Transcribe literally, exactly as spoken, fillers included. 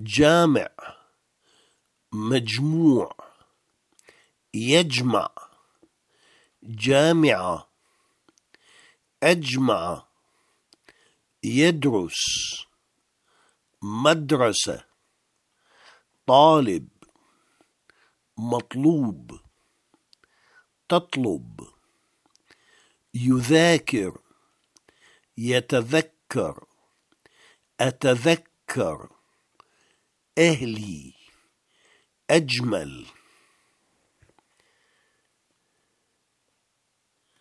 جامع، مجموع، يجمع، جامعة، أجمع، يدرس، مدرسة، طالب، مطلوب، تطلب، يذاكر، يتذكر، أتذكر، أهلي، أجمل،